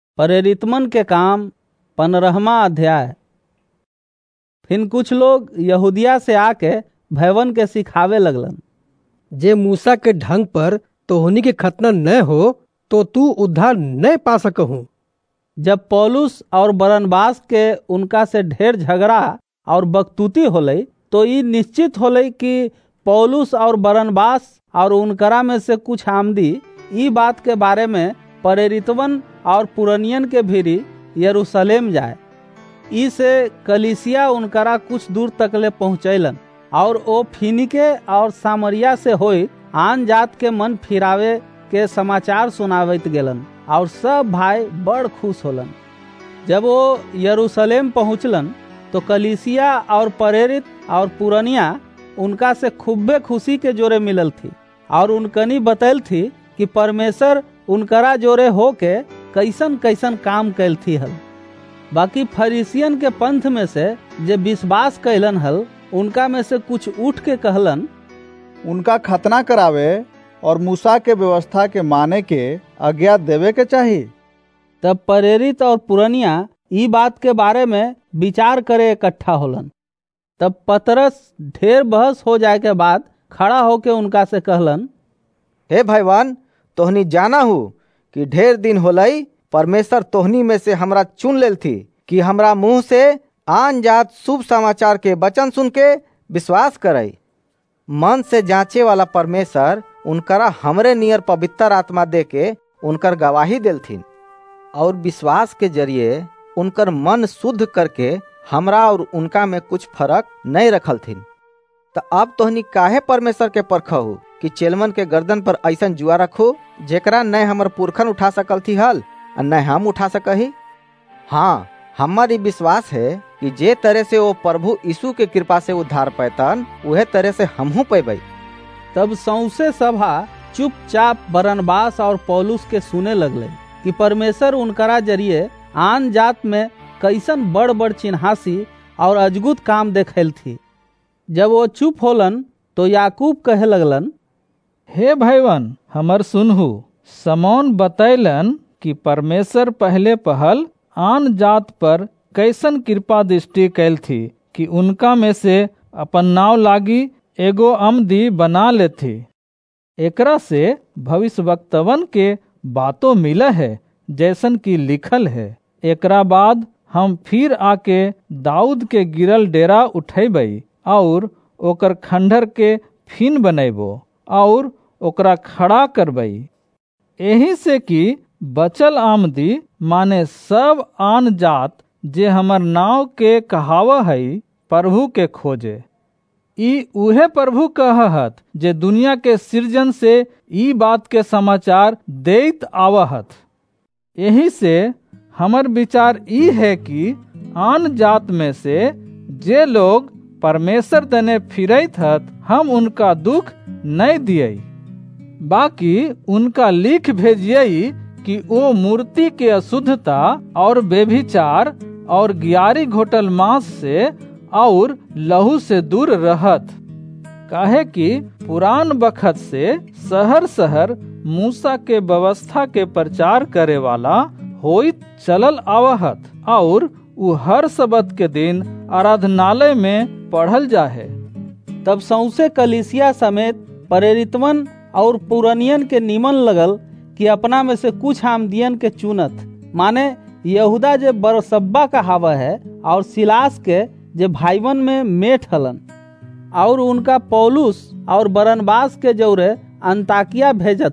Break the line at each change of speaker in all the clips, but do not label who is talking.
प्रेरितमन के काम 15वां अध्याय। फिर कुछ लोग यहूदिया से आके भयवन के सिखावे लगलन,
जे मूसा के ढंग पर तोहनी के खतना न हो तो तू उद्धार न पा सकहू।
जब पौलुस और बरनबास के उनका से ढेर झगड़ा और बकतूती होलई तो ये निश्चित होलई कि पौलुस और बरनबास और उनकरा में से कुछ आमदी ई बात के बारे में प्रेरितवन और पुरनियन के भीरी यरूशलेम जाए। इसे कलीसिया उनकरा कुछ दूर तकले पहुँचैलन और ओ फीनीके और सामरिया से होई आन जात के मन फिरावे के समाचार सुनावत गेलन और सब भाई बड़ खुश होलन। जब वो यरूशलेम पहुँचलन तो कलीसिया और प्रेरित और पुरनिया उनका से खूबे खुशी के जोरे मिलल थी और उनकनी बतैल थी कि परमेश्वर उनकरा जोरे होके कैसन कैसन काम कैल थी हल। बाकी फरीसियन के पंथ में से जे विश्वास कैलन हल उनका में से कुछ उठ के कहलन,
उनका खतना करावे और मूसा के व्यवस्था के माने के आज्ञा देवे के चाहिए।
तब प्रेरित और पुरनिया ई बात के बारे में विचार करे इकट्ठा होलन। तब पतरस ढेर बहस हो जाए के बाद खड़ा होके उनका से कहलन,
हे भाईवान, तोहनी जाना हो कि ढेर दिन होलई परमेश्वर तोहनी में से हमरा चुन लेल थी कि हमरा मुंह से आन जात शुभ समाचार के वचन सुन के विश्वास करई। मन से जांचे वाला परमेश्वर उनकरा हमरे नियर पवित्र आत्मा दे के उनकर गवाही देलथिन और विश्वास के जरिए उनकर मन शुद्ध करके हमरा और उनका में कुछ फर्क नहीं रखलथिन। तो अब तोहनी काहे परमेश्वर के परखहु कि चेलमन के गर्दन पर ऐसन जुआ रखो जेकरा न हमर पुरखन उठा सकल थी हल और न हम उठा सकही। हाँ, हमारी विश्वास है कि जे तरह से वो प्रभु यीशु के कृपा से उद्धार पैतन उहे तरह से हमहू पैबै।
तब सौंसे सभा चुपचाप बरनबास और पौलुस के सुने लगले कि परमेश्वर उनकरा जरिए आन जात में कैसन बड़ बड़ चिन्हासी और अजगुत काम देखेल थी। जब वो चुप होलन तो याकूब कहे लगलन,
हे भाईवन, हमर सुनहु। समौन बतैलन कि परमेश्वर पहले पहल आन जात पर कैसन कृपा दृष्टि कैल थी कि उनका में से अपन नाव लागी एगो आमदी बना लेथी। एकरा से भविष्यवक्तवन के बातों मिला है जैसन की लिखल है। एकरा बाद हम फिर आके दाऊद के गिरल डेरा उठेबै और ओकर खंडर के फिन बनेबो और ओकरा खड़ा करबै। एही से कि बचल आमदी माने सब आन जात जे हमर नाव के कहावा है प्रभु के खोजे। ई उहे प्रभु कहत जे दुनिया के सृजन से ई बात के समाचार देत आवहत। यही से हमर विचार ई है कि आन जात में से जे लोग परमेश्वर तने फिरत हत हम उनका दुख नहीं दिए, बाकी उनका लिख भेजिए कि वो मूर्ति के अशुद्धता और बेभिचार और गियारी घोटल मांस से और लहू से दूर रहत। काहे कि पुरान बखत से शहर शहर मूसा के व्यवस्था के प्रचार करे वाला होइत चलल आवहत और उ हर सबत के दिन आराधनालय में पढ़ल जाहे।
तब सौंसे कलीसिया समेत प्रेरितवन और पुरनियन के निमन लगल कि अपना में से कुछ आमदियन के चुनत, माने यहूदा जे बरसब्बा कहावा है और सिलास के जे भाईवन में मेठ हलन, और उनका पौलुस और बरनबास के जौरे अंताकिया भेजत।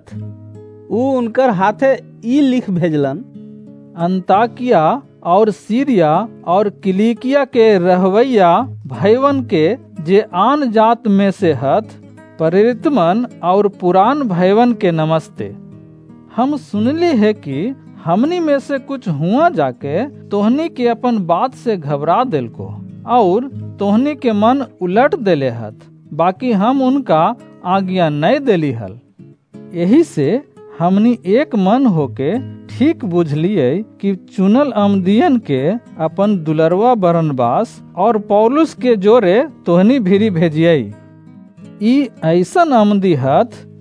उ उनकर हाथे ई लिख भेजलन,
अंताकिया और सीरिया और किलिकिया के रहवैया भाईवन के जे आन जात में से हत, प्रेरितमन और पुरान भाईवन के नमस्ते। हम सुनली है कि हमनी में से कुछ हुआ जाके तोहनी के अपन बात से घबरा दिल को और तोहनी के मन उलट देले हत, बाकी हम उनका आज्ञा नहीं देली हल। यही से हमनी एक मन होके ठीक बुझलिए कि चुनल आमदियन के अपन दुलरवा बरनबास और पौलुस के जोरे तोहनी भीरी भेजिए। ई ऐसन आमदी हत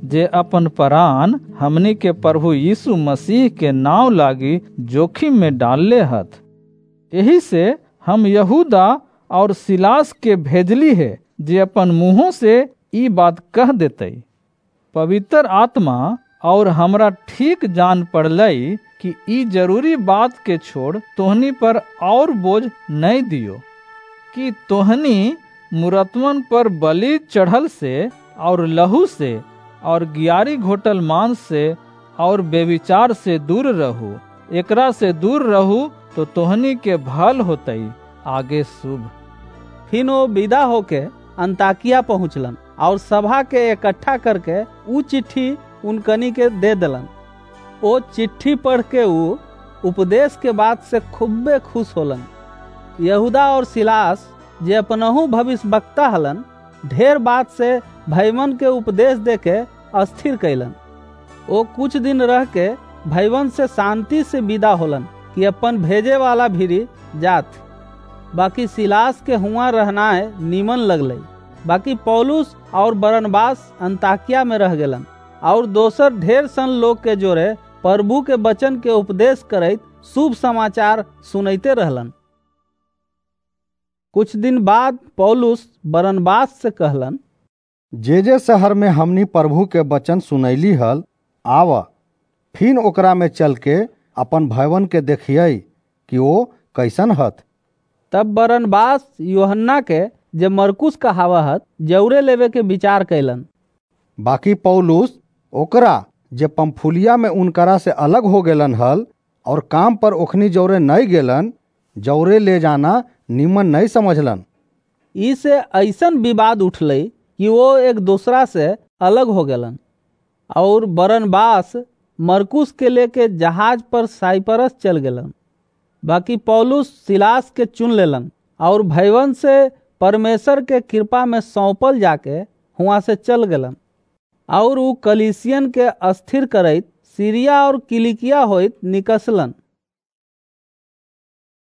जे अपन प्राण हमनी के प्रभु यीशु मसीह के नाम लागी जोखिम में डालले हथ। यही से हम यहूदा और सिलास के भेजली है जे अपन मुंहों से ई बात कह देते। पवित्र आत्मा और हमरा ठीक जान पड़लई कि ई जरूरी बात के छोड़ तोहनी पर और बोझ नहीं दियो कि तोहनी मुरतवन पर बलि चढ़ल से और लहू से और गियारी घोटल मांस से और बेविचार से दूर रहू। एकरा से दूर रहू तो तोहनी के भल होतई आगे शुभ।
फिर वो विदा होके अंताकिया पहुँचलन और सभा के इकट्ठा करके ऊ चिट्ठी उनकनी के दे दिलन। वो चिट्ठी पढ़ के ऊ उपदेश के बात से खूबे खुश होलन। यहूदा और सिलास जे अपनहु भविष्यवक्ता हलन ढेर बात से भाईवन के उपदेश देके अस्थिर कैलन। वो कुछ दिन रह के भाईवन से शांति से विदा होलन कि अपन भेजे वाला भीरी जात। बाकी सिलास के हुआ रहनाए नीमन लगलई। बाकी पौलुस और बरनबास अंताकिया में रह गेलन और दोसर ढेर सन लोग के जोरे प्रभु के वचन के उपदेश करैत शुभ समाचार सुनैते रहलन। कुछ दिन बाद पौलुस बरनबास से कहलन,
जे शहर में हमनी प्रभु के वचन सुनैली हल आव, फिर ओकरा में चल के अपन भाईवन के देखिए कि वो कैसन हत।
तब बरनबास यूहन्ना के जे मरकुस कहावत जौरे लेवे के विचार कैलन।
बाकी पौलुस ओकरा जे पंफुलिया में उनकरा से अलग हो गेलन हल और काम पर ओखनी जौरे नहीं गेलन, जौरे ले जाना निमन नहीं समझलन।
इसे ऐसन विवाद उठलई कि वो एक दूसरा से अलग हो गेलन और बरनबास मरकुस के लेके जहाज पर साइप्रस चल गेलन। बाकी पौलुस सिलास के चुन लेलन और भाईवन से परमेश्वर के कृपा में सौंपल जाके हुआ से चल गेलन और ऊ कलीसियन के अस्थिर करैत सीरिया और किलिकिया होइत निकसलन।